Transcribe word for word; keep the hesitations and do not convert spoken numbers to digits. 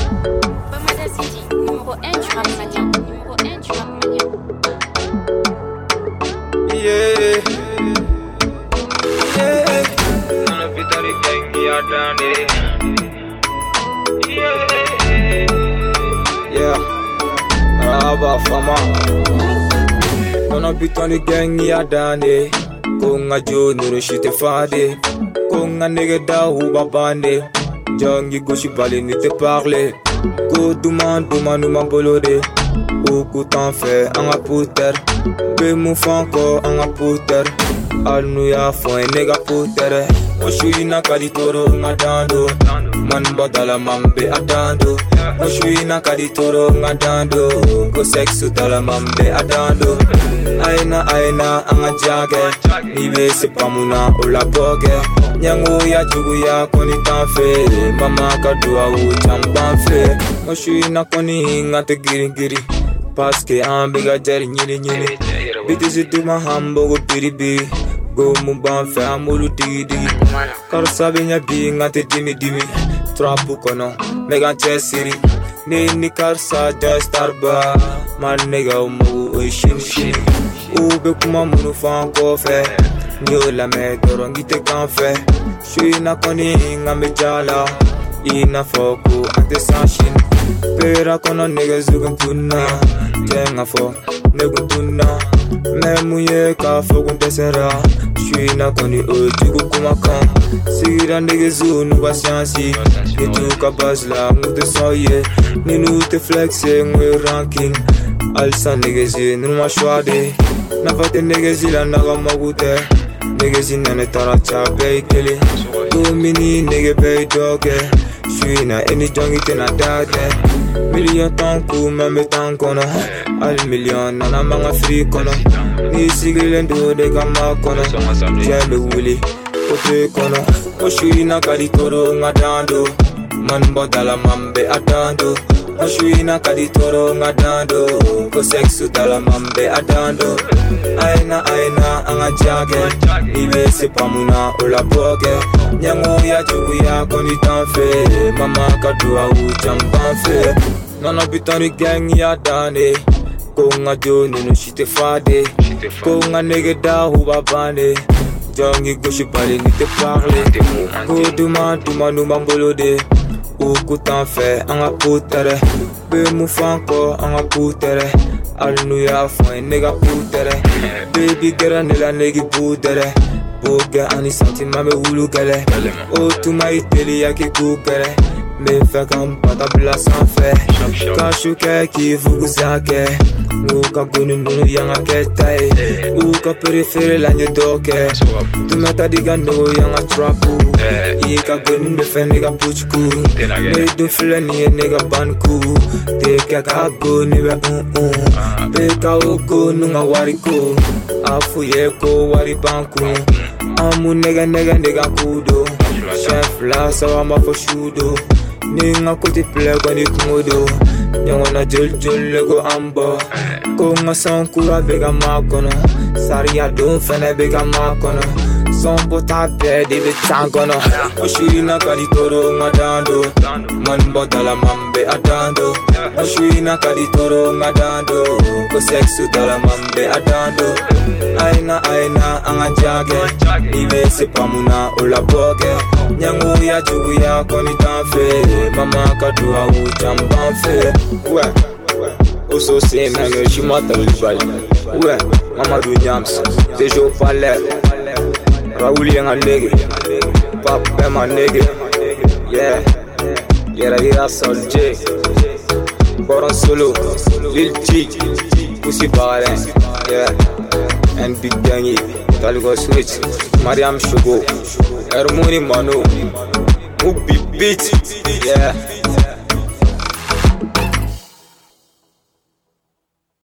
City, numéro un du rap malien. Numéro un du rap malien. Yeah. Yeah. None of it are the gang, yeah, done it. Yeah. Yeah. Raba fama. None of it are the gang, yeah, done it. Konga jo nuru shite fade. Konga nigga da huba bande. Jangi goshi bali ni te parler. Go duman duman duman bolode. Beaucoup t'en fait anga puter. Be mu fanko anga puter. Al nu ya fo e nega puter. Oshui na kaditoro ngadando. Man badala mambe adando. Oshui na kaditoro ngadando. Go sexu dala mambe adando. Aina aina anga jage. Nibe se pamuna ola boge. Nyango ya jugu ya koni tanfe. Mama kadua u champanfe. Oshui na koni ngate giri giri. Paske ambiga jari nyiri nyiri. Biti situ mahambo go piri biri. Go mumban fe amulu digi digi. Karo sabi nya bi ngate dimi dimi. Trapu kono mega chesiri. Ni ni karsa joy starba. Man nigga umu oi shini shini. Ube kuma munu fan kofe. Nyo la me dorongi te kanfe. Shui na koni ngame jala. Ina foku ante sanshin. Pera kono nigga zugun tuna. Tenga fo negu tuna. Me muye ka fogun desera. Shui na koni ojugu kumakan. Sigira nigga zu nuba scienci. Nitu ka bazla ngute soye. Ninu te flexe ngwe ranking. Alsa nigga zi numa shwade. Nafate nigga zi la naga magute. Nigga zi nane tara cha bay kili. Domini nigga bay doge. Shui na eni jongi te na dade. Million tanku meme tankono. Al million nana manga free kono. Ni sigile ndo de kama kono. Jeme wuli ote kono. Oshui na kaditoro ngadando. Man bodala mambe adando. Oshui na kaditoro ngadando. Ko sexu dala mambe adando. Aina aina anga jage. Ibe se pamuna ola boge. Nyango ya jugu ya koni tanfe. Mama kadua u champanfe. Nana bitani gang ya dane. Konga jo ninu shite fade. Konga nege da huba bande. Jangi goshi bali ni te parler. Go duma duma numa bolode. Beaucoup t'en fait anga putere. Be mu fanko anga putere. Al nu ya fo e nega putere. Baby gera nela negi putere. Boga ani sentima me wulu gale. O tu ma iteli ya ki kukere. Me fe kam pata bla san fe. Kashuke ki fuguzake. Uka gunu nunu yanga ketai. Uka perifere la nye doke. Tu meta diga no yanga trapu. Ika gunu me fe nega puchku. Me du file ni nega banku. Teka kago niwe un un. Peka oko nunga wariko. Afu yeko wari banku. Amu nega nega nega kudo. Chef la sawa ma fo shudo. Ninga kuti plego ni kumodo. Nyongo na jol jol lego amba. Konga sankura bega makono. Saria don fene bega makono. Sombo tape di bitangono. Oshui na kaditoro ngadando. Man bodala mambe adando. Oshui na kaditoro ngadando. Ko sexu dala mambe adando. Aina aina anga jage. Ibe se pamuna ola boge. Nyango ya jugu ya koni tanfe. Mama kadua u champanfe. Ouais. Oso se menge shimata ulibali. Ouais. Mama du nyams. Dejo palais. Raoul yang nege. Pap ema nege. Yeah. Yera yera sol J. Boron solo. Lil G. Pussy baren. Yeah. And big dangy. Taligo switch. Mariam Shugo. Hermoni Mano. Mubi beat. Yeah.